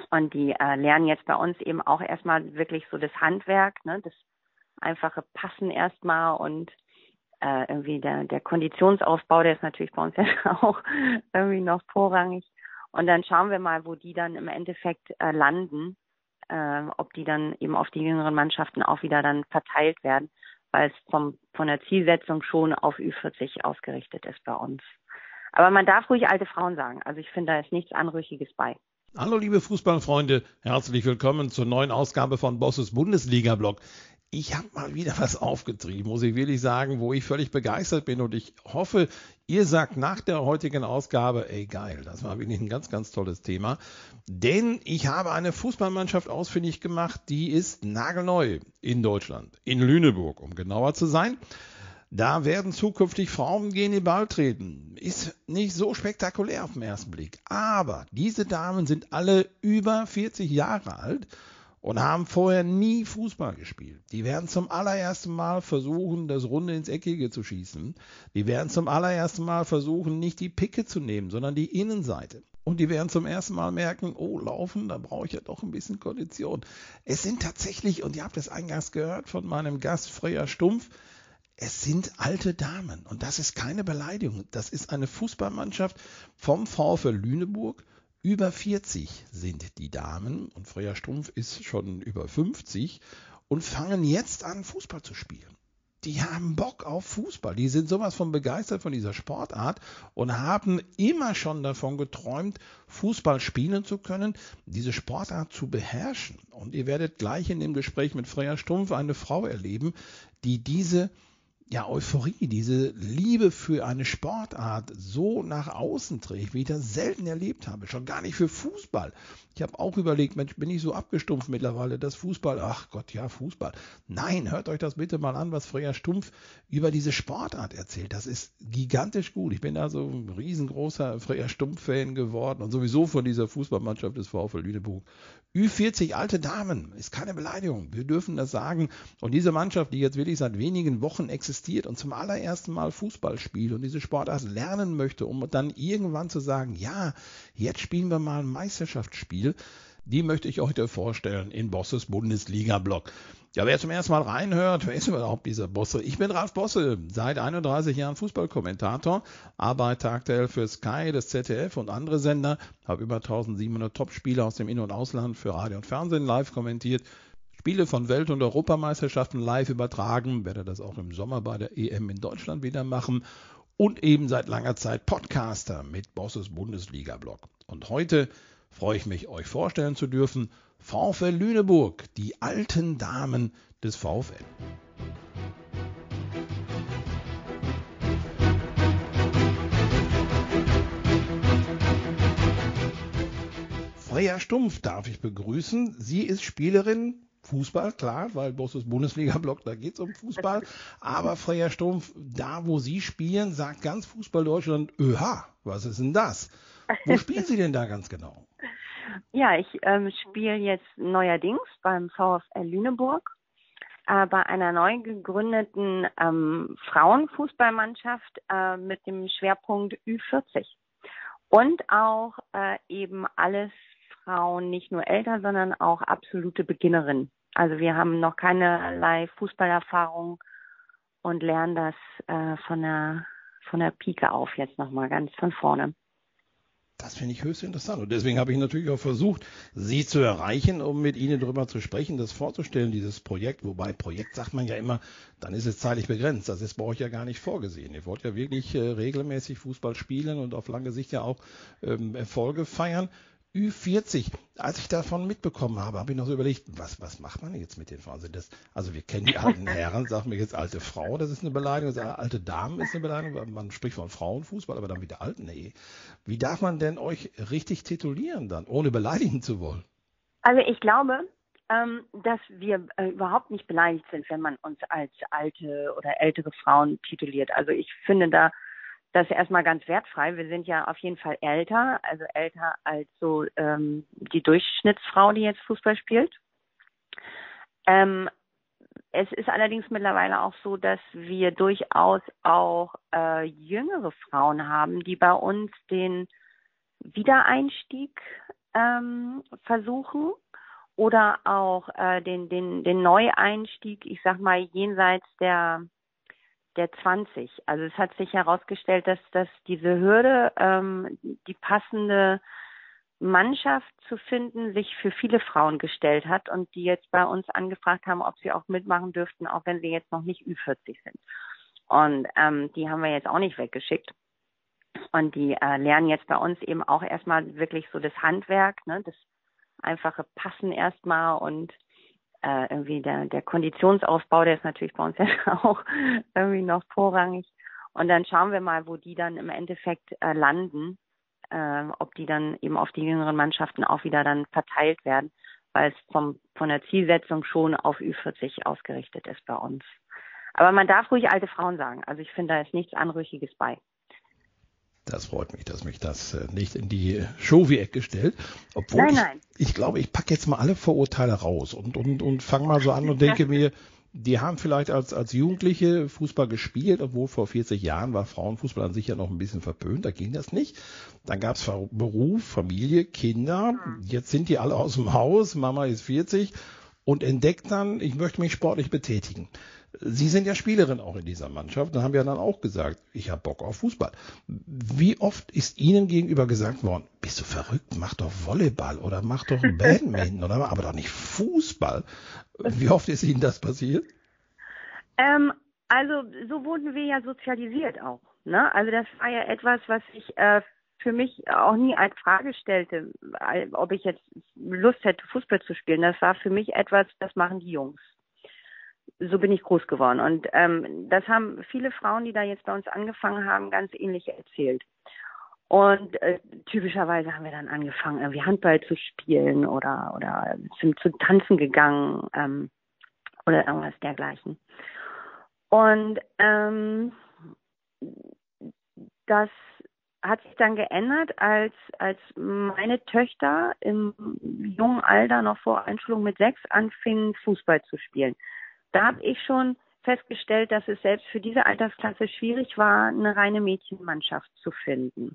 Und die lernen jetzt bei uns eben auch erstmal wirklich so das Handwerk, ne, das einfache Passen erstmal und irgendwie der Konditionsaufbau, der ist natürlich bei uns ja auch irgendwie noch vorrangig. Und dann schauen wir mal, wo die dann im Endeffekt landen, ob die dann eben auf die jüngeren Mannschaften auch wieder dann verteilt werden, weil es von der Zielsetzung schon auf Ü40 ausgerichtet ist bei uns. Aber man darf ruhig alte Frauen sagen. Also ich finde, da ist nichts Anrüchiges bei. Hallo liebe Fußballfreunde, herzlich willkommen zur neuen Ausgabe von Bosses Bundesliga-Blog. Ich habe mal wieder was aufgetrieben, muss ich wirklich sagen, wo ich völlig begeistert bin und ich hoffe, ihr sagt nach der heutigen Ausgabe, ey geil, das war wirklich ein ganz, ganz tolles Thema, denn ich habe eine Fußballmannschaft ausfindig gemacht, die ist nagelneu in Deutschland, in Lüneburg, um genauer zu sein. Da werden zukünftig Frauen gegen den Ball treten. Ist nicht so spektakulär auf den ersten Blick. Aber diese Damen sind alle über 40 Jahre alt und haben vorher nie Fußball gespielt. Die werden zum allerersten Mal versuchen, das Runde ins Eckige zu schießen. Die werden zum allerersten Mal versuchen, nicht die Picke zu nehmen, sondern die Innenseite. Und die werden zum ersten Mal merken, oh, laufen, da brauche ich ja doch ein bisschen Kondition. Es sind tatsächlich, und ihr habt es eingangs gehört von meinem Gast Freya Stumpf, es sind alte Damen und das ist keine Beleidigung. Das ist eine Fußballmannschaft vom VfL Lüneburg. Über 40 sind die Damen und Freya Stumpf ist schon über 50 und fangen jetzt an, Fußball zu spielen. Die haben Bock auf Fußball. Die sind sowas von begeistert von dieser Sportart und haben immer schon davon geträumt, Fußball spielen zu können, diese Sportart zu beherrschen. Und ihr werdet gleich in dem Gespräch mit Freya Stumpf eine Frau erleben, die diese Euphorie, diese Liebe für eine Sportart so nach außen trägt, wie ich das selten erlebt habe. Schon gar nicht für Fußball. Ich habe auch überlegt, Mensch, bin ich so abgestumpft mittlerweile, dass Fußball, ach Gott, ja, Fußball. Nein, hört euch das bitte mal an, was Freya Stumpf über diese Sportart erzählt. Das ist gigantisch gut. Ich bin da so ein riesengroßer Freya Stumpf-Fan geworden und sowieso von dieser Fußballmannschaft des VfL Lüneburg. Ü40 alte Damen, ist keine Beleidigung. Wir dürfen das sagen. Und diese Mannschaft, die jetzt wirklich seit wenigen Wochen existiert und zum allerersten Mal Fußball spielt und diese Sportart lernen möchte, um dann irgendwann zu sagen, ja, jetzt spielen wir mal ein Meisterschaftsspiel, die möchte ich euch heute vorstellen in Bosses Bundesliga-Blog. Ja, wer zum ersten Mal reinhört, wer ist überhaupt dieser Bosse? Ich bin Ralf Bosse, seit 31 Jahren Fußballkommentator, arbeite aktuell für Sky, das ZDF und andere Sender, habe über 1700 Topspieler aus dem In- und Ausland für Radio und Fernsehen live kommentiert, Spiele von Welt- und Europameisterschaften live übertragen, werde das auch im Sommer bei der EM in Deutschland wieder machen und eben seit langer Zeit Podcaster mit Bosses Bundesliga-Blog. Und heute freue ich mich, euch vorstellen zu dürfen, VfL Lüneburg, die alten Damen des VfL. Freya Stumpf darf ich begrüßen. Sie ist Spielerin, Fußball, klar, weil Bosses Bundesliga-Blog, da geht es um Fußball. Aber Freya Stumpf, da wo Sie spielen, sagt ganz Fußball Deutschland, öha, was ist denn das? Wo spielen Sie denn da ganz genau? Ja, ich spiele jetzt neuerdings beim VfL Lüneburg, bei einer neu gegründeten Frauenfußballmannschaft mit dem Schwerpunkt Ü40. Und auch eben alles Frauen, nicht nur älter, sondern auch absolute Beginnerinnen. Also wir haben noch keinerlei Fußballerfahrung und lernen das von der Pike auf jetzt nochmal ganz von vorne. Das finde ich höchst interessant und deswegen habe ich natürlich auch versucht, Sie zu erreichen, um mit Ihnen darüber zu sprechen, das vorzustellen, dieses Projekt. Wobei Projekt sagt man ja immer, dann ist es zeitlich begrenzt. Das ist bei euch ja gar nicht vorgesehen. Ihr wollt ja wirklich regelmäßig Fußball spielen und auf lange Sicht ja auch Erfolge feiern. Ü40, als ich davon mitbekommen habe, habe ich noch so überlegt, was macht man jetzt mit den Frauen? Also wir kennen die alten Herren, sagen wir jetzt alte Frau, das ist eine Beleidigung, alte Damen ist eine Beleidigung, man spricht von Frauenfußball, aber dann wieder alten, nee. Wie darf man denn euch richtig titulieren dann, ohne beleidigen zu wollen? Also ich glaube, dass wir überhaupt nicht beleidigt sind, wenn man uns als alte oder ältere Frauen tituliert. Also ich finde das ist erstmal ganz wertfrei. Wir sind ja auf jeden Fall älter, also älter als so die Durchschnittsfrau, die jetzt Fußball spielt. Es ist allerdings mittlerweile auch so, dass wir durchaus auch jüngere Frauen haben, die bei uns den Wiedereinstieg versuchen oder auch den Neueinstieg, ich sag mal, jenseits der 20. Also es hat sich herausgestellt, dass diese Hürde, die passende Mannschaft zu finden, sich für viele Frauen gestellt hat und die jetzt bei uns angefragt haben, ob sie auch mitmachen dürften, auch wenn sie jetzt noch nicht Ü40 sind. Und die haben wir jetzt auch nicht weggeschickt. Und die lernen jetzt bei uns eben auch erstmal wirklich so das Handwerk, ne, das einfache Passen erstmal und irgendwie der Konditionsaufbau, der ist natürlich bei uns jetzt auch irgendwie noch vorrangig. Und dann schauen wir mal, wo die dann im Endeffekt landen, ob die dann eben auf die jüngeren Mannschaften auch wieder dann verteilt werden, weil es von der Zielsetzung schon auf Ü40 ausgerichtet ist bei uns. Aber man darf ruhig alte Frauen sagen. Also ich finde, da ist nichts Anrüchiges bei. Das freut mich, dass mich das nicht in die Showy-Ecke stellt. Obwohl Nein. Ich glaube, ich packe jetzt mal alle Vorurteile raus und fange mal so an und denke mir, die haben vielleicht als Jugendliche Fußball gespielt, obwohl vor 40 Jahren war Frauenfußball an sich ja noch ein bisschen verpönt, da ging das nicht. Dann gab es Beruf, Familie, Kinder. Jetzt sind die alle aus dem Haus, Mama ist 40 und entdeckt dann, ich möchte mich sportlich betätigen. Sie sind ja Spielerin auch in dieser Mannschaft. Da haben wir dann auch gesagt, ich habe Bock auf Fußball. Wie oft ist Ihnen gegenüber gesagt worden, bist du verrückt, mach doch Volleyball oder mach doch Badminton oder aber doch nicht Fußball. Wie oft ist Ihnen das passiert? Also so wurden wir ja sozialisiert auch. Ne? Also das war ja etwas, was ich für mich auch nie als Frage stellte, ob ich jetzt Lust hätte, Fußball zu spielen. Das war für mich etwas, das machen die Jungs. So bin ich groß geworden. Und das haben viele Frauen, die da jetzt bei uns angefangen haben, ganz ähnlich erzählt. Und typischerweise haben wir dann angefangen, irgendwie Handball zu spielen oder sind zu tanzen gegangen oder irgendwas dergleichen. Und das hat sich dann geändert, als meine Töchter im jungen Alter, noch vor Einschulung mit 6, anfingen, Fußball zu spielen. Da habe ich schon festgestellt, dass es selbst für diese Altersklasse schwierig war, eine reine Mädchenmannschaft zu finden.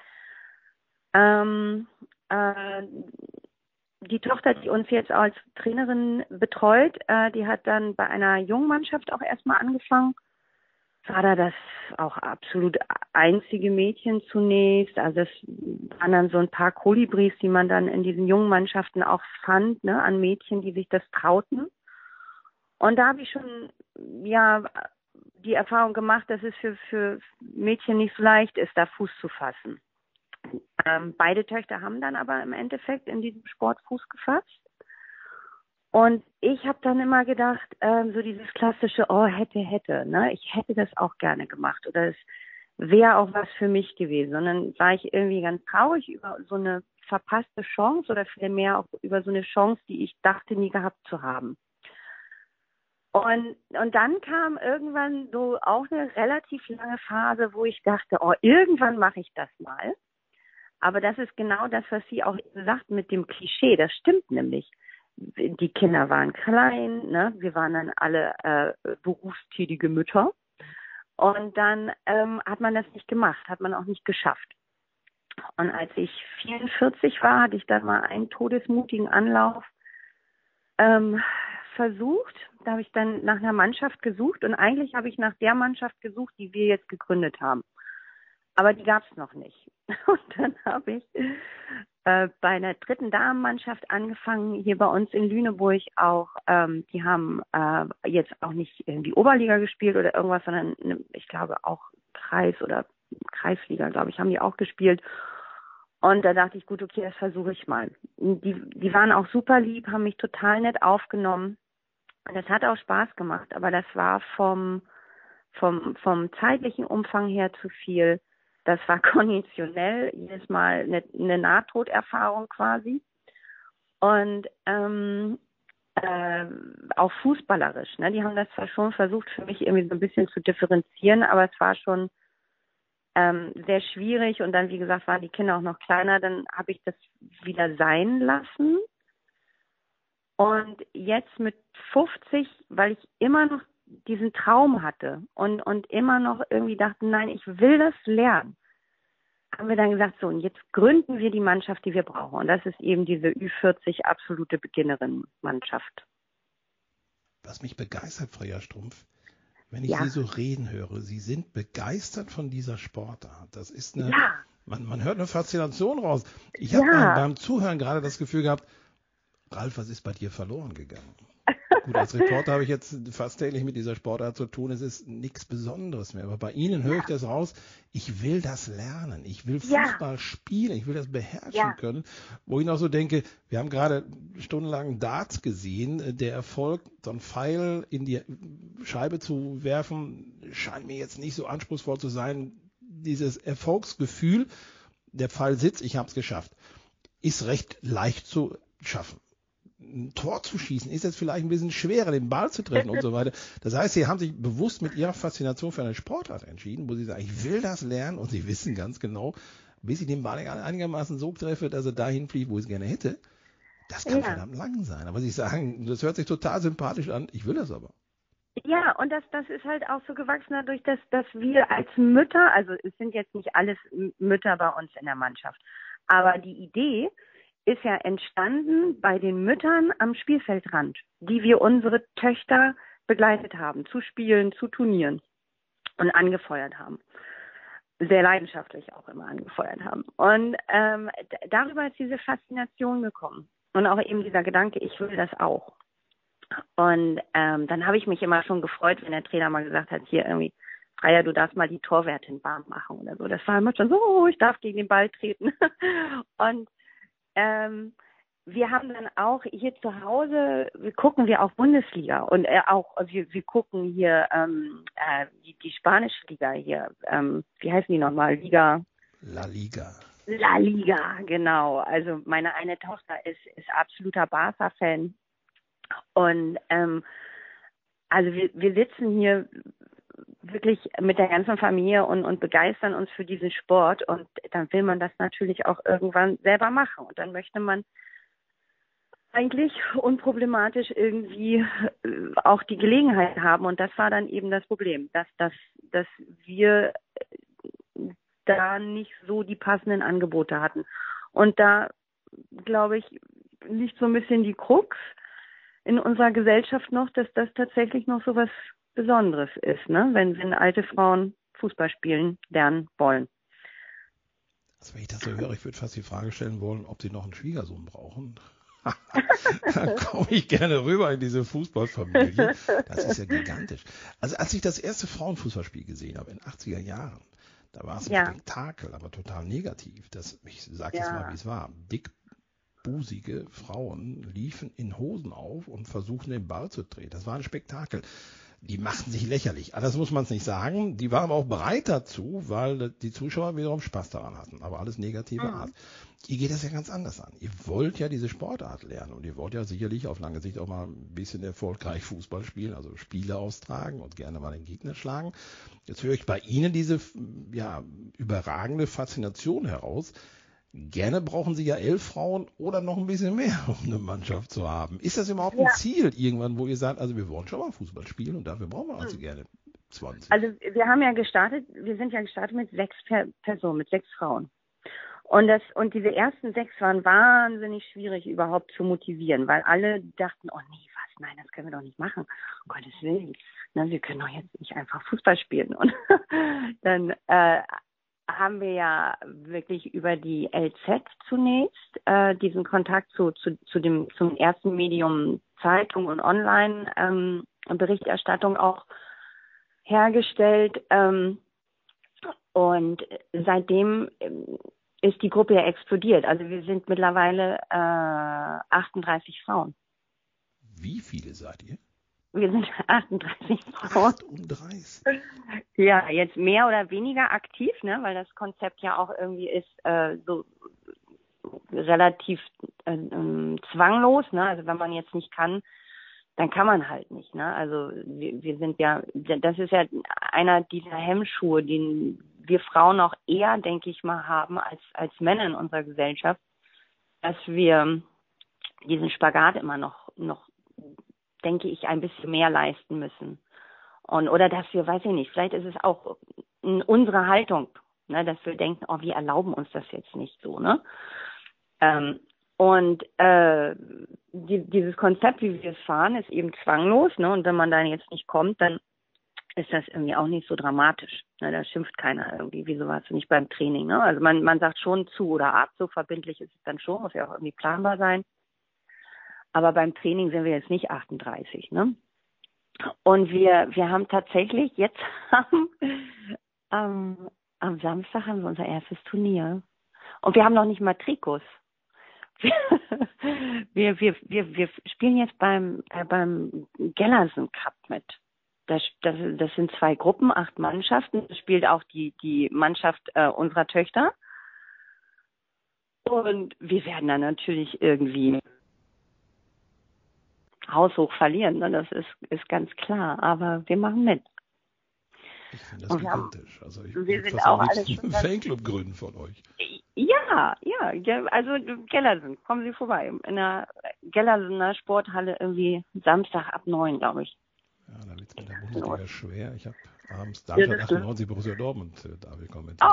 Die Tochter, die uns jetzt als Trainerin betreut, die hat dann bei einer jungen Mannschaft auch erstmal angefangen. War da das auch absolut einzige Mädchen zunächst. Also es waren dann so ein paar Kolibris, die man dann in diesen jungen Mannschaften auch fand, ne, an Mädchen, die sich das trauten. Und da habe ich schon ja die Erfahrung gemacht, dass es für Mädchen nicht so leicht ist, da Fuß zu fassen. Beide Töchter haben dann aber im Endeffekt in diesem Sport Fuß gefasst. Und ich habe dann immer gedacht, so dieses klassische, oh, hätte, ne? Ich hätte das auch gerne gemacht oder es wäre auch was für mich gewesen. Und dann war ich irgendwie ganz traurig über so eine verpasste Chance oder vielmehr auch über so eine Chance, die ich dachte, nie gehabt zu haben. Und dann kam irgendwann so auch eine relativ lange Phase, wo ich dachte, oh, irgendwann mache ich das mal. Aber das ist genau das, was sie auch sagt mit dem Klischee. Das stimmt nämlich. Die Kinder waren klein, ne? Wir waren dann alle berufstätige Mütter. Und dann hat man das nicht gemacht, hat man auch nicht geschafft. Und als ich 44 war, hatte ich dann mal einen todesmutigen Anlauf versucht. Da habe ich dann nach einer Mannschaft gesucht und eigentlich habe ich nach der Mannschaft gesucht, die wir jetzt gegründet haben. Aber die gab es noch nicht. Und dann habe ich bei einer 3. Damenmannschaft angefangen, hier bei uns in Lüneburg auch. Die haben jetzt auch nicht in die Oberliga gespielt oder irgendwas, sondern ich glaube auch Kreisliga, glaube ich, haben die auch gespielt. Und da dachte ich, gut, okay, das versuche ich mal. Die waren auch super lieb, haben mich total nett aufgenommen. Und das hat auch Spaß gemacht, aber das war vom zeitlichen Umfang her zu viel. Das war konditionell jedes Mal eine Nahtoderfahrung quasi. Und auch fußballerisch. Ne? Die haben das zwar schon versucht, für mich irgendwie so ein bisschen zu differenzieren, aber es war schon sehr schwierig. Und dann, wie gesagt, waren die Kinder auch noch kleiner. Dann habe ich das wieder sein lassen. Und jetzt mit 50, weil ich immer noch diesen Traum hatte und immer noch irgendwie dachte, nein, ich will das lernen, haben wir dann gesagt, so, und jetzt gründen wir die Mannschaft, die wir brauchen. Und das ist eben diese Ü40 absolute Beginnerinnenmannschaft. Was mich begeistert, Freya Strumpf, wenn ich Ja. Sie so reden höre, Sie sind begeistert von dieser Sportart. Das ist eine, Ja. man hört eine Faszination raus. Ich habe beim Zuhören gerade das Gefühl gehabt, Ralf, was ist bei dir verloren gegangen? Gut, als Reporter habe ich jetzt fast täglich mit dieser Sportart zu tun. Es ist nichts Besonderes mehr. Aber bei Ihnen höre ich das raus. Ich will das lernen. Ich will Fußball spielen. Ich will das beherrschen können. Wo ich noch so denke, wir haben gerade stundenlang Darts gesehen. Der Erfolg, so einen Pfeil in die Scheibe zu werfen, scheint mir jetzt nicht so anspruchsvoll zu sein. Dieses Erfolgsgefühl, der Pfeil sitzt, ich habe es geschafft, ist recht leicht zu schaffen. Ein Tor zu schießen, ist jetzt vielleicht ein bisschen schwerer, den Ball zu treffen und so weiter. Das heißt, Sie haben sich bewusst mit Ihrer Faszination für eine Sportart entschieden, wo Sie sagen, ich will das lernen, und Sie wissen ganz genau, bis ich den Ball einigermaßen so treffe, dass er dahin fliegt, wo ich es gerne hätte. Das kann verdammt lang sein. Aber Sie sagen, das hört sich total sympathisch an, ich will das aber. Ja, und das ist halt auch so gewachsen dadurch, dass wir als Mütter, also es sind jetzt nicht alles Mütter bei uns in der Mannschaft, aber die Idee ist ja entstanden bei den Müttern am Spielfeldrand, die wir unsere Töchter begleitet haben, zu Spielen, zu Turnieren und angefeuert haben. Sehr leidenschaftlich auch immer angefeuert haben. Und darüber ist diese Faszination gekommen. Und auch eben dieser Gedanke, ich will das auch. Und dann habe ich mich immer schon gefreut, wenn der Trainer mal gesagt hat, hier irgendwie, Freya, du darfst mal die Torwärtin warm machen oder so. Das war immer schon so, oh, ich darf gegen den Ball treten. Und wir haben dann auch hier zu Hause, gucken wir auch Bundesliga und wir gucken hier die spanische Liga hier, wie heißen die nochmal? La Liga. La Liga, genau. Also meine eine Tochter ist absoluter Barca-Fan. Und also wir sitzen hier wirklich mit der ganzen Familie und begeistern uns für diesen Sport, und dann will man das natürlich auch irgendwann selber machen, und dann möchte man eigentlich unproblematisch irgendwie auch die Gelegenheit haben, und das war dann eben das Problem, dass wir da nicht so die passenden Angebote hatten, und da glaube ich liegt so ein bisschen die Krux in unserer Gesellschaft noch, dass das tatsächlich noch so was Besonderes ist, ne? Wenn alte Frauen Fußball spielen lernen wollen. Also wenn ich das so höre, ich würde fast die Frage stellen wollen, ob Sie noch einen Schwiegersohn brauchen. Dann komme ich gerne rüber in diese Fußballfamilie. Das ist ja gigantisch. Also als ich das erste Frauenfußballspiel gesehen habe in den 80er Jahren, da war es ein Spektakel, aber total negativ. Ich sage jetzt mal, wie es war. Dickbusige Frauen liefen in Hosen auf und versuchten, den Ball zu drehen. Das war ein Spektakel. Die machten sich lächerlich. Anders muss man es nicht sagen. Die waren aber auch bereit dazu, weil die Zuschauer wiederum Spaß daran hatten. Aber alles negative Art. Ihr geht das ja ganz anders an. Ihr wollt ja diese Sportart lernen, und ihr wollt ja sicherlich auf lange Sicht auch mal ein bisschen erfolgreich Fußball spielen, also Spiele austragen und gerne mal den Gegner schlagen. Jetzt höre ich bei Ihnen diese überragende Faszination heraus. Gerne brauchen Sie ja 11 Frauen oder noch ein bisschen mehr, um eine Mannschaft zu haben. Ist das überhaupt ein Ziel irgendwann, wo ihr sagt, also wir wollen schon mal Fußball spielen und dafür brauchen wir also gerne 20? Also wir sind ja gestartet mit 6 Personen, mit 6 Frauen. Und diese ersten 6 waren wahnsinnig schwierig überhaupt zu motivieren, weil alle dachten, oh nee, nein, das können wir doch nicht machen. Um Gottes Willen. Na, wir können doch jetzt nicht einfach Fußball spielen. Und dann haben wir ja wirklich über die LZ zunächst diesen Kontakt zum ersten Medium Zeitung und Online Berichterstattung auch hergestellt. Und seitdem ist die Gruppe ja explodiert. Also wir sind mittlerweile 38 Frauen. Wie viele seid ihr? Wir sind 38 Frauen. 38? Ja, jetzt mehr oder weniger aktiv, ne, weil das Konzept ja auch irgendwie ist so relativ zwanglos, ne? Also wenn man jetzt nicht kann, dann kann man halt nicht, ne? Also wir sind ja, das ist ja einer dieser Hemmschuhe, den wir Frauen auch eher, denke ich mal, haben als Männer in unserer Gesellschaft, dass wir diesen Spagat immer noch, denke ich, ein bisschen mehr leisten müssen. Oder dass wir, weiß ich nicht, vielleicht ist es auch unsere Haltung, ne, dass wir denken, oh, wir erlauben uns das jetzt nicht so, ne? Dieses Konzept, wie wir es fahren, ist eben zwanglos, ne? Und wenn man dann jetzt nicht kommt, dann ist das irgendwie auch nicht so dramatisch. Ne? Da schimpft keiner irgendwie, wieso warst du nicht beim Training, ne? Also man sagt schon zu oder ab, so verbindlich ist es dann schon, muss ja auch irgendwie planbar sein. Aber beim Training sind wir jetzt nicht 38, ne? Und wir haben tatsächlich jetzt am Samstag haben wir unser erstes Turnier. Und wir haben noch nicht mal Trikots. Wir spielen jetzt beim Gellersen Cup mit. Das sind 2 Gruppen, 8 Mannschaften. Das spielt auch die Mannschaft unserer Töchter. Und wir werden dann natürlich irgendwie haushoch verlieren. Ne? Das ist ganz klar. Aber wir machen mit. Ich finde das gigantisch. Also ich würde fast am liebsten einen Fanclub gründen von euch. Ja, also Gellersen, kommen Sie vorbei. In der Gellersener Sporthalle irgendwie Samstag ab 9, glaube ich. Ja, da wird es mit der Bundesliga schwer. Ich habe abends Darmstadt 98 Borussia Dortmund da kommentiert.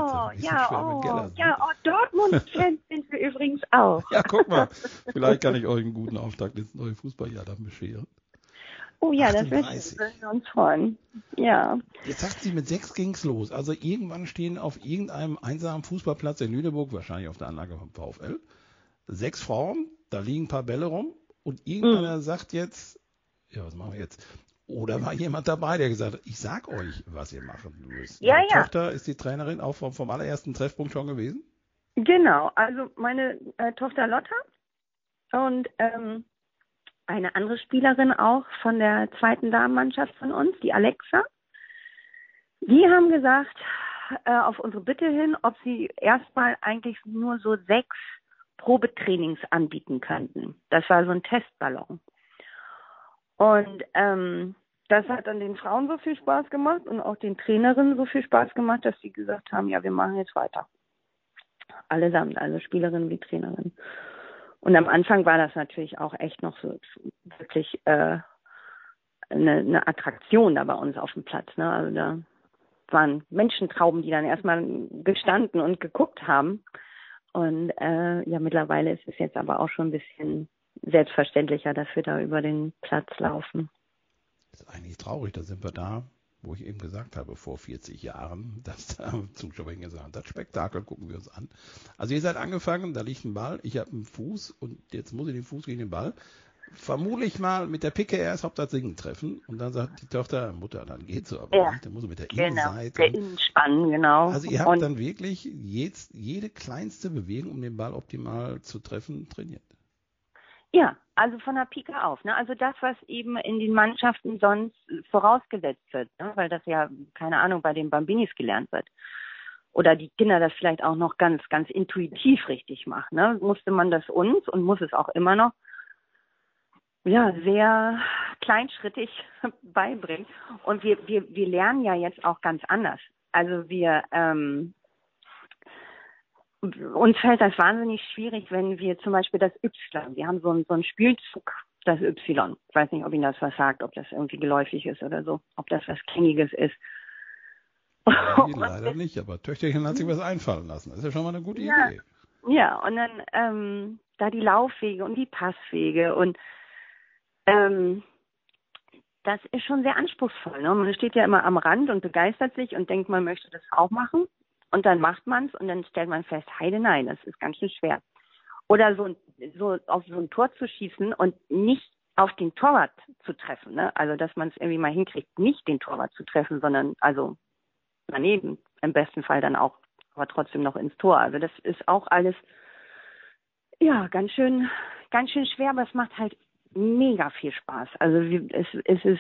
Dortmund-Fans sind wir übrigens auch. Ja, guck mal, vielleicht kann ich euch einen guten Auftakt ins neue Fußballjahr dann bescheren. Oh ja, 38. Das wird uns freuen. Ja. Jetzt sagt sie, mit 6 ging's los. Also irgendwann stehen auf irgendeinem einsamen Fußballplatz in Lüneburg, wahrscheinlich auf der Anlage vom VfL, 6 Frauen, da liegen ein paar Bälle rum und irgendeiner sagt jetzt, ja, was machen wir jetzt? Oder war jemand dabei, der gesagt hat, ich sag euch, was ihr machen müsst. Meine Tochter ist die Trainerin auch vom allerersten Treffpunkt schon gewesen? Genau, also meine Tochter Lotta und eine andere Spielerin auch von der 2. Damenmannschaft von uns, die Alexa. Die haben gesagt, auf unsere Bitte hin, ob sie erstmal eigentlich nur so 6 Probetrainings anbieten könnten. Das war so ein Testballon. Und das hat dann den Frauen so viel Spaß gemacht und auch den Trainerinnen so viel Spaß gemacht, dass sie gesagt haben, ja, wir machen jetzt weiter. Allesamt, also Spielerinnen wie Trainerinnen. Und am Anfang war das natürlich auch echt noch so wirklich eine Attraktion da bei uns auf dem Platz. Ne? Also da waren Menschentrauben, die dann erstmal gestanden und geguckt haben. Und mittlerweile ist es jetzt aber auch schon ein bisschen selbstverständlicher, dass wir da über den Platz laufen. Das ist eigentlich traurig, da sind wir da, wo ich eben gesagt habe, vor 40 Jahren, dass da Zuschauer gesagt haben, das Spektakel gucken wir uns an. Also ihr seid angefangen, da liegt ein Ball, ich habe einen Fuß und jetzt muss ich den Fuß gegen den Ball. Vermutlich mal mit der Picke erst Hauptsache Singen treffen und dann sagt die Tochter, Mutter, dann geht's so aber nicht, dann muss ich mit der Innenseite. Der Innenspann, genau. Also ihr habt dann wirklich jede kleinste Bewegung, um den Ball optimal zu treffen, trainiert. Ja, also von der Pike auf. Ne? Also das, was eben in den Mannschaften sonst vorausgesetzt wird, ne? Weil das ja, keine Ahnung, bei den Bambinis gelernt wird. Oder die Kinder das vielleicht auch noch ganz, ganz intuitiv richtig machen. Ne? Musste man das uns und muss es auch immer noch sehr kleinschrittig beibringen. Und wir lernen ja jetzt auch ganz anders. Also uns fällt das wahnsinnig schwierig, wenn wir zum Beispiel das Y, wir haben so einen Spielzug, das Y. Ich weiß nicht, ob Ihnen das was sagt, ob das irgendwie geläufig ist oder so, ob das was Gängiges ist. Nee, leider nicht, aber Töchterchen hat sich was einfallen lassen. Das ist ja schon mal eine gute Idee. Ja, und dann da die Laufwege und die Passwege und das ist schon sehr anspruchsvoll. Ne? Man steht ja immer am Rand und begeistert sich und denkt, man möchte das auch machen. Und dann macht man es und dann stellt man fest, heide nein, das ist ganz schön schwer. Oder so auf so ein Tor zu schießen und nicht auf den Torwart zu treffen. Ne? Also dass man es irgendwie mal hinkriegt, nicht den Torwart zu treffen, sondern also daneben, im besten Fall dann auch, aber trotzdem noch ins Tor. Also das ist auch alles ganz schön schwer, aber es macht halt mega viel Spaß. Also es ist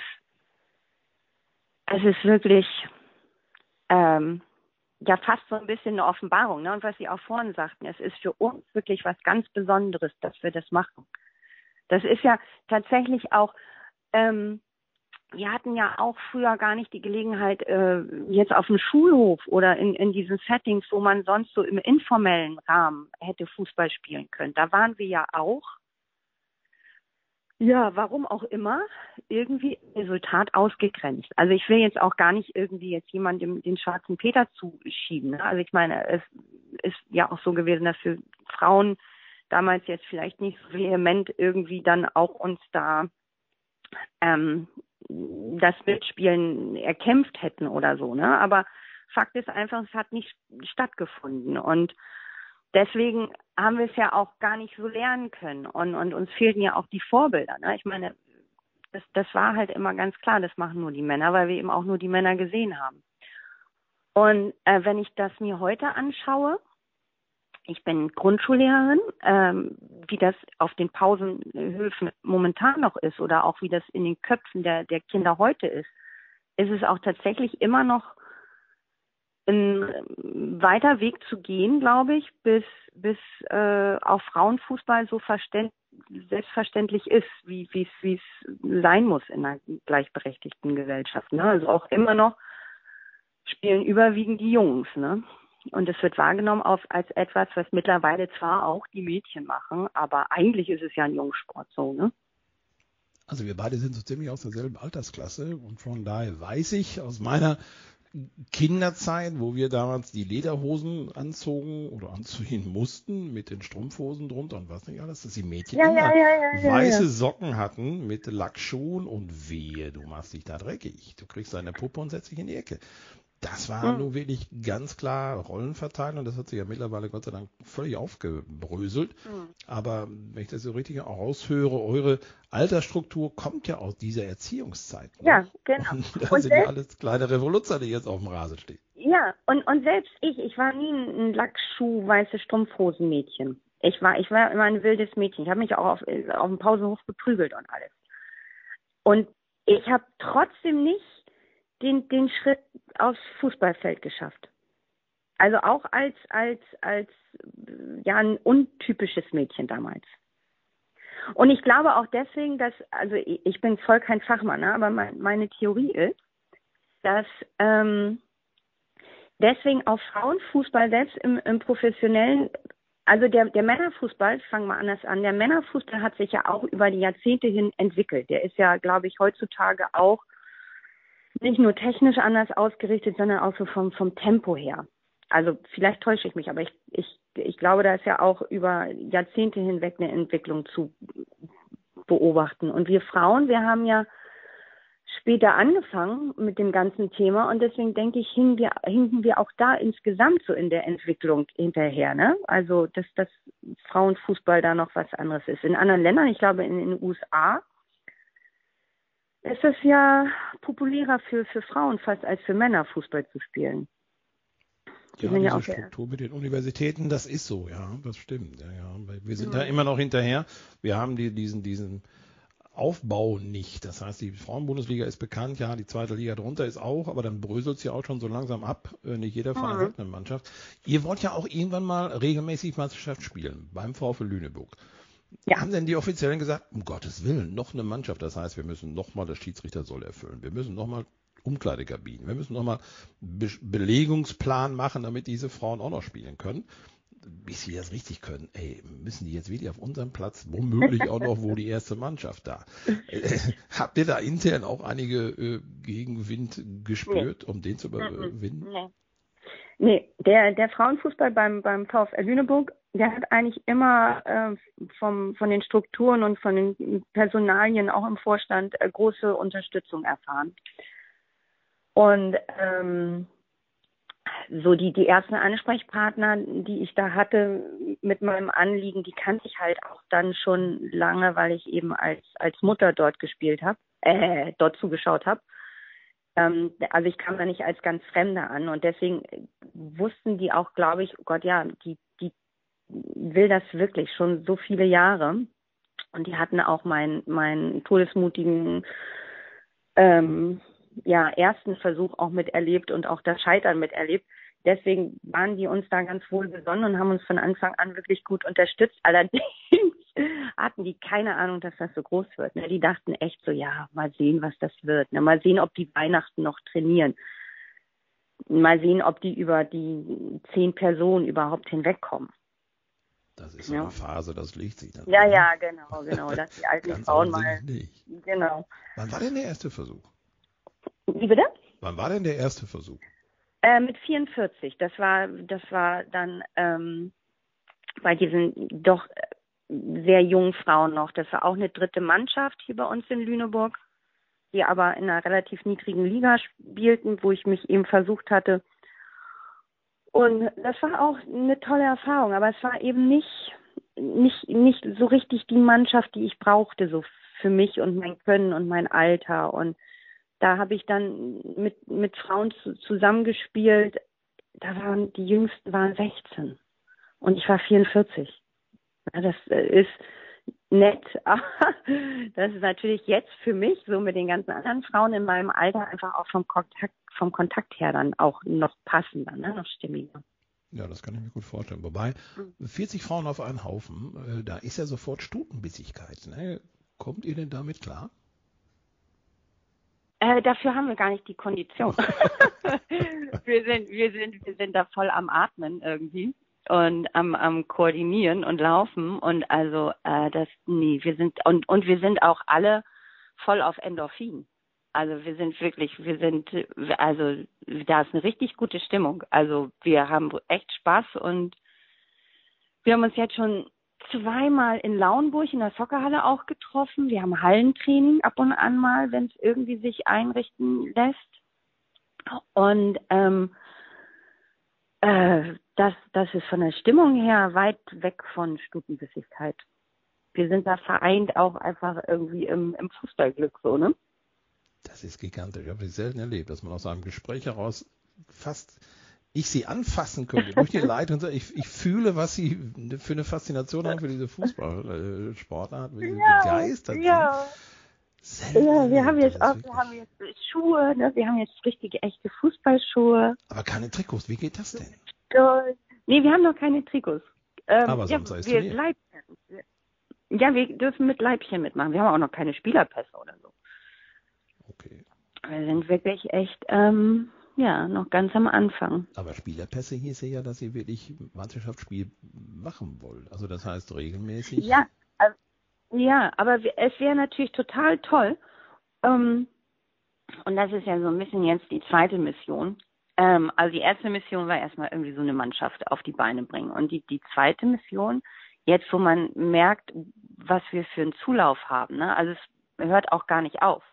wirklich fast so ein bisschen eine Offenbarung. Ne? Und was Sie auch vorhin sagten, es ist für uns wirklich was ganz Besonderes, dass wir das machen. Das ist ja tatsächlich auch, wir hatten ja auch früher gar nicht die Gelegenheit, jetzt auf dem Schulhof oder in diesen Settings, wo man sonst so im informellen Rahmen hätte Fußball spielen können. Da waren wir ja auch. Ja, warum auch immer, irgendwie Resultat ausgegrenzt. Also ich will jetzt auch gar nicht irgendwie jetzt jemandem den schwarzen Peter zuschieben. Ne? Also ich meine, es ist ja auch so gewesen, dass für Frauen damals jetzt vielleicht nicht so vehement irgendwie dann auch uns da das Mitspielen erkämpft hätten oder so. Ne? Aber Fakt ist einfach, es hat nicht stattgefunden. Und deswegen haben wir es ja auch gar nicht so lernen können. Und uns fehlten ja auch die Vorbilder. Ne? Ich meine, das war halt immer ganz klar, das machen nur die Männer, weil wir eben auch nur die Männer gesehen haben. Und wenn ich das mir heute anschaue, ich bin Grundschullehrerin, wie das auf den Pausenhöfen momentan noch ist oder auch wie das in den Köpfen der Kinder heute ist es auch tatsächlich immer noch ein weiter Weg zu gehen, glaube ich, bis auch Frauenfußball so selbstverständlich ist, wie es sein muss in einer gleichberechtigten Gesellschaft. Ne? Also auch immer noch spielen überwiegend die Jungs, ne? Und es wird wahrgenommen als etwas, was mittlerweile zwar auch die Mädchen machen, aber eigentlich ist es ja ein Jungsport so, ne? Also wir beide sind so ziemlich aus derselben Altersklasse und von daher weiß ich aus meiner Kinderzeit, wo wir damals die Lederhosen anzogen oder anziehen mussten mit den Strumpfhosen drunter und was nicht alles, dass die Mädchen immer weiße Socken hatten mit Lackschuhen und wehe, du machst dich da dreckig. Du kriegst deine Puppe und setzt dich in die Ecke. Das war nur wirklich ganz klar Rollenverteilung. Das hat sich ja mittlerweile Gott sei Dank völlig aufgebröselt. Aber wenn ich das so richtig auch raushöre, eure Altersstruktur kommt ja aus dieser Erziehungszeit. Ne? Ja, genau. Und da sind ja alles kleine Revoluzzer, die jetzt auf dem Rasen stehen. Ja, und selbst ich war nie ein Lackschuh, weiße Strumpfhosen-Mädchen. Ich war immer ein wildes Mädchen. Ich habe mich auch auf dem Pausenhof geprügelt und alles. Und ich habe trotzdem nicht den Schritt aufs Fußballfeld geschafft. Also auch als ja ein untypisches Mädchen damals. Und ich glaube auch deswegen, also ich bin voll kein Fachmann, ne, aber meine Theorie ist, dass deswegen auch Frauenfußball selbst im professionellen, also der Männerfußball, fangen wir anders an, der Männerfußball hat sich ja auch über die Jahrzehnte hin entwickelt. Der ist ja, glaube ich, heutzutage auch nicht nur technisch anders ausgerichtet, sondern auch so vom Tempo her. Also vielleicht täusche ich mich, aber ich glaube, da ist ja auch über Jahrzehnte hinweg eine Entwicklung zu beobachten. Und wir Frauen, wir haben ja später angefangen mit dem ganzen Thema und deswegen denke ich, hinken wir auch da insgesamt so in der Entwicklung hinterher. Ne? Also, dass das Frauenfußball da noch was anderes ist. In anderen Ländern, ich glaube in den USA, ist es ja populärer für Frauen fast als für Männer Fußball zu spielen. Ja, diese Struktur mit den Universitäten, das ist so, ja, das stimmt. Ja. Wir sind da immer noch hinterher. Wir haben diesen Aufbau nicht. Das heißt, die Frauenbundesliga ist bekannt, ja, die zweite Liga drunter ist auch, aber dann bröselt es ja auch schon so langsam ab. Nicht jeder Verein hat eine Mannschaft. Ihr wollt ja auch irgendwann mal regelmäßig Meisterschaft spielen, beim VfL Lüneburg. Ja. Haben denn die Offiziellen gesagt, um Gottes Willen, noch eine Mannschaft, das heißt, wir müssen nochmal das Schiedsrichtersoll erfüllen, wir müssen nochmal Umkleidekabinen, wir müssen nochmal Belegungsplan machen, damit diese Frauen auch noch spielen können. Bis sie das richtig können, müssen die jetzt wirklich auf unserem Platz, womöglich auch noch, wo die erste Mannschaft da. Habt ihr da intern auch einige Gegenwind gespürt, um den zu überwinden? Nee, der Frauenfußball beim VfL Lüneburg, der hat eigentlich immer von den Strukturen und von den Personalien auch im Vorstand große Unterstützung erfahren. Und so die ersten Ansprechpartner, die ich da hatte mit meinem Anliegen, die kannte ich halt auch dann schon lange, weil ich eben als Mutter dort gespielt habe, dort zugeschaut habe. Also ich kam da nicht als ganz Fremder an und deswegen wussten die auch, glaube ich, oh Gott, ja, die will das wirklich schon so viele Jahre. Und die hatten auch meinen todesmutigen ersten Versuch auch miterlebt und auch das Scheitern miterlebt. Deswegen waren die uns da ganz wohl gesonnen und haben uns von Anfang an wirklich gut unterstützt. Allerdings hatten die keine Ahnung, dass das so groß wird. Ne? Die dachten echt so, ja, mal sehen, was das wird. Ne? Mal sehen, ob die Weihnachten noch trainieren. Mal sehen, ob die über die 10 Personen überhaupt hinwegkommen. Das ist so eine Phase, das legt sich dann. Ja, genau. Dass die alten Ganz Frauen mal. offensichtlich nicht. Genau. Wann war denn der erste Versuch? Wie bitte? Wann war denn der erste Versuch? Mit 44. Das war dann bei diesen doch sehr jungen Frauen noch. Das war auch eine dritte Mannschaft hier bei uns in Lüneburg, die aber in einer relativ niedrigen Liga spielten, wo ich mich eben versucht hatte. Und das war auch eine tolle Erfahrung, aber es war eben nicht so richtig die Mannschaft, die ich brauchte, so für mich und mein Können und mein Alter. Und da habe ich dann mit Frauen zusammengespielt. Die Jüngsten waren 16 und ich war 44. Ja, das ist nett, aber das ist natürlich jetzt für mich, so mit den ganzen anderen Frauen in meinem Alter, einfach auch vom Kontakt her dann auch noch passender, ne? Noch stimmiger. Ja, das kann ich mir gut vorstellen. Wobei, 40 Frauen auf einen Haufen, da ist ja sofort Stutenbissigkeit. Ne? Kommt ihr denn damit klar? Dafür haben wir gar nicht die Kondition. wir sind da voll am Atmen irgendwie und am Koordinieren und Laufen und also wir sind auch alle voll auf Endorphin. Also da ist eine richtig gute Stimmung. Also wir haben echt Spaß und wir haben uns jetzt schon zweimal in Lauenburg in der Soccerhalle auch getroffen. Wir haben Hallentraining ab und an mal, wenn es irgendwie sich einrichten lässt. Und das ist von der Stimmung her weit weg von Stutenbissigkeit. Wir sind da vereint auch einfach irgendwie im Fußballglück so, ne? Das ist gigantisch. Ich habe es selten erlebt, dass man aus einem Gespräch heraus ich sie anfassen könnte durch die Leitung. Ich fühle, was sie für eine Faszination haben für diese Fußballsportart, wie sie begeistert sind. Ja, wir haben jetzt Schuhe, ne? Wir haben jetzt richtige, echte Fußballschuhe. Aber keine Trikots, wie geht das denn? Nee, wir haben noch keine Trikots. Aber sonst heißt wir wir dürfen mit Leibchen mitmachen. Wir haben auch noch keine Spielerpässe oder so. Okay. Wir sind wirklich echt, noch ganz am Anfang. Aber Spielerpässe hieße ja, dass ihr wirklich Mannschaftsspiel machen wollt. Also das heißt regelmäßig. Ja, aber es wäre natürlich total toll. Und das ist ja so ein bisschen jetzt die zweite Mission. Also die erste Mission war erstmal irgendwie so eine Mannschaft auf die Beine bringen. Und die zweite Mission, jetzt wo man merkt, was wir für einen Zulauf haben, ne? Also es hört auch gar nicht auf.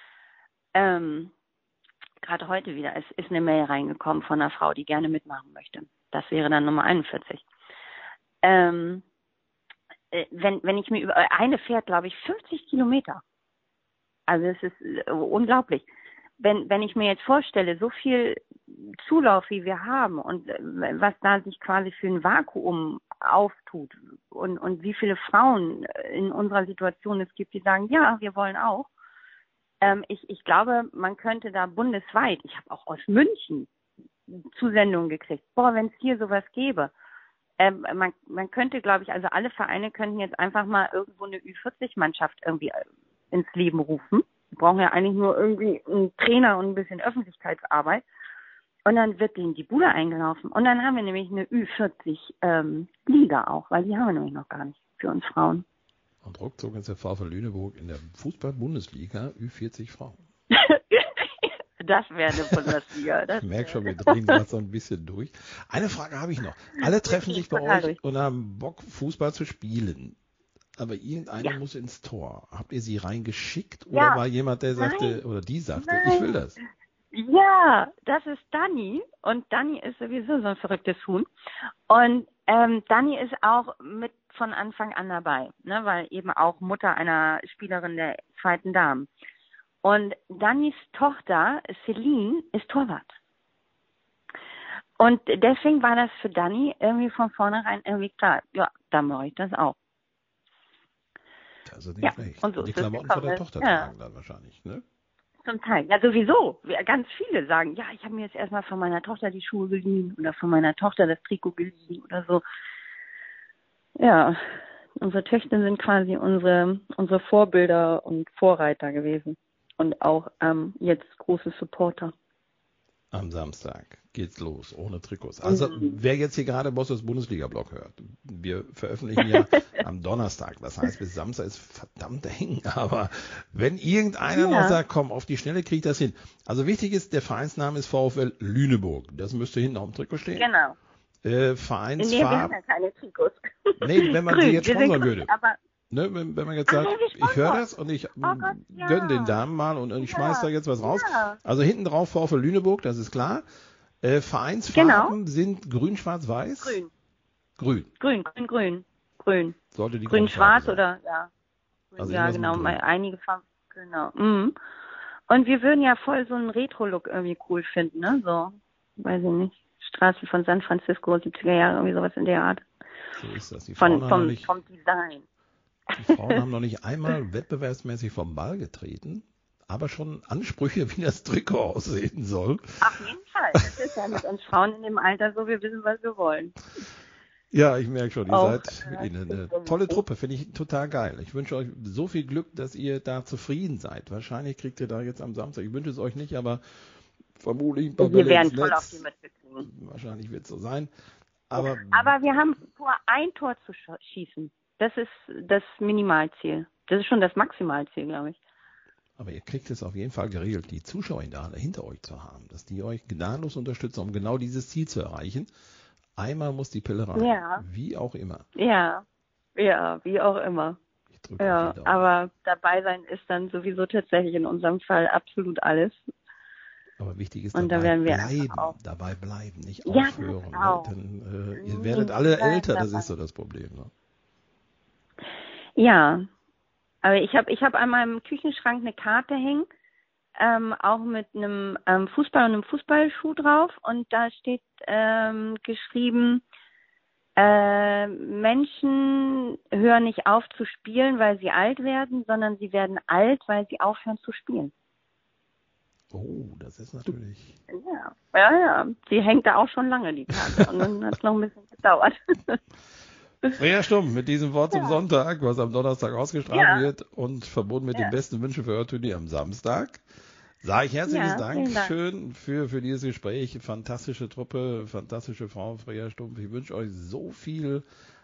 Gerade heute wieder, es ist eine Mail reingekommen von einer Frau, die gerne mitmachen möchte. Das wäre dann Nummer 41. Wenn ich mir eine fährt, glaube ich, 50 Kilometer. Also es ist unglaublich. Wenn ich mir jetzt vorstelle, so viel Zulauf, wie wir haben und was da sich quasi für ein Vakuum auftut und wie viele Frauen in unserer Situation es gibt, die sagen, ja, wir wollen auch. Ich glaube, man könnte da bundesweit, ich habe auch aus München Zusendungen gekriegt, wenn es hier sowas gäbe. Man könnte, glaube ich, also alle Vereine könnten jetzt einfach mal irgendwo eine Ü40-Mannschaft irgendwie ins Leben rufen. Wir brauchen ja eigentlich nur irgendwie einen Trainer und ein bisschen Öffentlichkeitsarbeit. Und dann wird denen die Bude eingelaufen. Und dann haben wir nämlich eine Ü40 Liga auch, weil die haben wir nämlich noch gar nicht für uns Frauen. Und ruckzuck ist der VfL Lüneburg in der Fußball-Bundesliga Ü40 Frauen. Das wäre eine Bundesliga. Ich merke schon, wir drehen gerade so ein bisschen durch. Eine Frage habe ich noch. Alle treffen sich bei euch und haben Bock, Fußball zu spielen. Aber irgendeiner muss ins Tor. Habt ihr sie reingeschickt oder war jemand, der sagte, oder die sagte, ich will das? Ja, das ist Dani. Und Dani ist sowieso so ein verrücktes Huhn. Und Dani ist auch mit von Anfang an dabei, ne, weil eben auch Mutter einer Spielerin der zweiten Damen. Und Danis Tochter, Celine, ist Torwart. Und deswegen war das für Dani irgendwie von vornherein irgendwie klar, ja, dann mache ich das auch. Das ist nicht schlecht. Und so die Klamotten von der Tochter tragen dann wahrscheinlich, ne? Zum Teil. Ja, sowieso. Ganz viele sagen, ja, ich habe mir jetzt erstmal von meiner Tochter die Schuhe geliehen oder von meiner Tochter das Trikot geliehen oder so. Ja, unsere Töchter sind quasi unsere Vorbilder und Vorreiter gewesen. Und auch jetzt große Supporter. Am Samstag geht's los, ohne Trikots. Also, wer jetzt hier gerade Bosses Bundesliga-Blog hört, wir veröffentlichen ja am Donnerstag, das heißt, bis Samstag ist verdammt eng, aber wenn irgendeiner noch sagt, komm, auf die Schnelle krieg ich das hin. Also wichtig ist, der Vereinsname ist VfL Lüneburg. Das müsste hinten auf dem Trikot stehen. Genau. Vereinsfarben. Nee, wir haben ja keine Trikots. Nee, wenn man sie jetzt sponsern würde. Aber ne, wenn man jetzt sagt, ich höre das und ich gönne den Damen mal und ich schmeiß da jetzt was raus. Ja. Also hinten drauf VfL Lüneburg, das ist klar. Vereinsfarben sind grün, schwarz, weiß? Grün. Grün. Sollte die grün, schwarz oder, ja. Also ja, genau, einige Farben, genau. Mhm. Und wir würden ja voll so einen Retro-Look irgendwie cool finden, ne, so, weiß ich nicht. Straße von San Francisco, 70er Jahre, irgendwie sowas in der Art. So ist das. Die Frauen vom Design. Die Frauen haben noch nicht einmal wettbewerbsmäßig vom Ball getreten, aber schon Ansprüche, wie das Trikot aussehen soll. Auf jeden Fall. Das ist ja mit uns Frauen in dem Alter so, wir wissen, was wir wollen. Ja, ich merke schon, ihr seid eine tolle Truppe, finde ich total geil. Ich wünsche euch so viel Glück, dass ihr da zufrieden seid. Wahrscheinlich kriegt ihr da jetzt am Samstag, ich wünsche es euch nicht, aber vermutlich ein paar wir werden voll auf die Mitte kriegen. Wahrscheinlich wird es so sein. Aber wir haben vor, ein Tor zu schießen. Das ist das Minimalziel. Das ist schon das Maximalziel, glaube ich. Aber ihr kriegt es auf jeden Fall geregelt, die Zuschauer hinter euch zu haben, dass die euch gnadenlos unterstützen, um genau dieses Ziel zu erreichen. Einmal muss die Pille rein, wie auch immer. Ja, wie auch immer. Ich drücke aber dabei sein ist dann sowieso tatsächlich in unserem Fall absolut alles. Aber wichtig ist, und dabei bleiben, nicht aufhören. Ja, denn ihr werdet alle älter, das ist so das Problem. Ne? Ja, aber ich hab an meinem Küchenschrank eine Karte hängen, auch mit einem Fußball und einem Fußballschuh drauf. Und da steht geschrieben, Menschen hören nicht auf zu spielen, weil sie alt werden, sondern sie werden alt, weil sie aufhören zu spielen. Oh, das ist natürlich... Ja. Sie hängt da auch schon lange, die Karte. Und dann hat es noch ein bisschen gedauert. Freya Stumpf mit diesem Wort zum Sonntag, was am Donnerstag ausgestrahlt wird und verbunden mit den besten Wünschen für euer Turnier am Samstag. Sage ich herzliches Dankeschön für dieses Gespräch. Fantastische Truppe, fantastische Frau Freya Stumpf. Ich wünsche euch so viel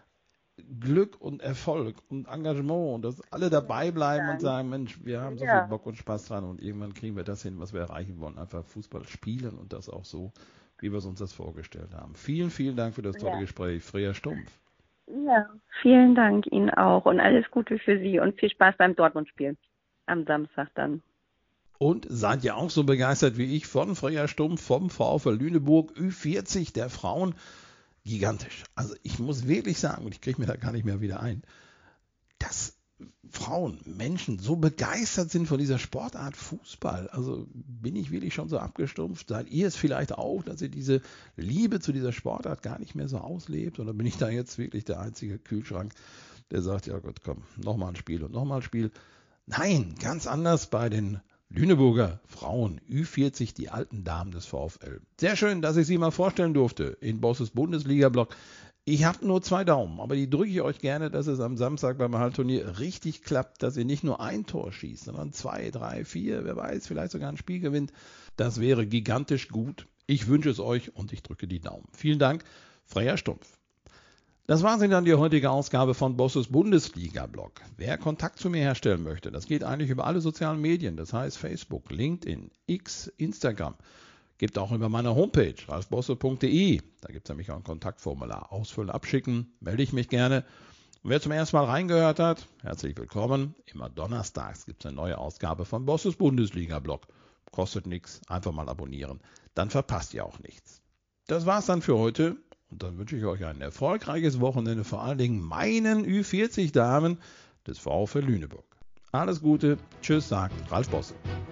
Glück und Erfolg und Engagement und dass alle dabei bleiben und sagen, Mensch, wir haben so viel Bock und Spaß dran und irgendwann kriegen wir das hin, was wir erreichen wollen. Einfach Fußball spielen und das auch so, wie wir uns das vorgestellt haben. Vielen, vielen Dank für das tolle Gespräch, Freya Stumpf. Ja, vielen Dank Ihnen auch und alles Gute für Sie und viel Spaß beim Dortmund-Spiel am Samstag dann. Und seid ihr auch so begeistert wie ich von Freya Stumpf, vom VfL Lüneburg, Ü40 der Frauen? Gigantisch. Also ich muss wirklich sagen, und ich kriege mir da gar nicht mehr wieder ein, dass Frauen, Menschen so begeistert sind von dieser Sportart Fußball. Also bin ich wirklich schon so abgestumpft. Seid ihr es vielleicht auch, dass ihr diese Liebe zu dieser Sportart gar nicht mehr so auslebt? Oder bin ich da jetzt wirklich der einzige Kühlschrank, der sagt, ja Gott, komm, nochmal ein Spiel und nochmal ein Spiel? Nein, ganz anders bei den Lüneburger Frauen, Ü40, die alten Damen des VfL. Sehr schön, dass ich sie mal vorstellen durfte in Bosses Bundesliga-Blog. Ich habe nur 2 Daumen, aber die drücke ich euch gerne, dass es am Samstag beim Halbturnier richtig klappt, dass ihr nicht nur ein Tor schießt, sondern 2, 3, 4, wer weiß, vielleicht sogar ein Spiel gewinnt. Das wäre gigantisch gut. Ich wünsche es euch und ich drücke die Daumen. Vielen Dank, Freya Stumpf. Das war dann die heutige Ausgabe von Bosses Bundesliga-Blog. Wer Kontakt zu mir herstellen möchte, das geht eigentlich über alle sozialen Medien, das heißt Facebook, LinkedIn, X, Instagram. Gibt auch über meine Homepage, ralfbosse.de. Da gibt es nämlich auch ein Kontaktformular. Ausfüllen, abschicken, melde ich mich gerne. Und wer zum ersten Mal reingehört hat, herzlich willkommen. Immer donnerstags gibt es eine neue Ausgabe von Bosses Bundesliga-Blog. Kostet nichts, einfach mal abonnieren. Dann verpasst ihr auch nichts. Das war's dann für heute. Und dann wünsche ich euch ein erfolgreiches Wochenende, vor allen Dingen meinen Ü40-Damen des VfL Lüneburg. Alles Gute, tschüss, sagt Ralf Bosse.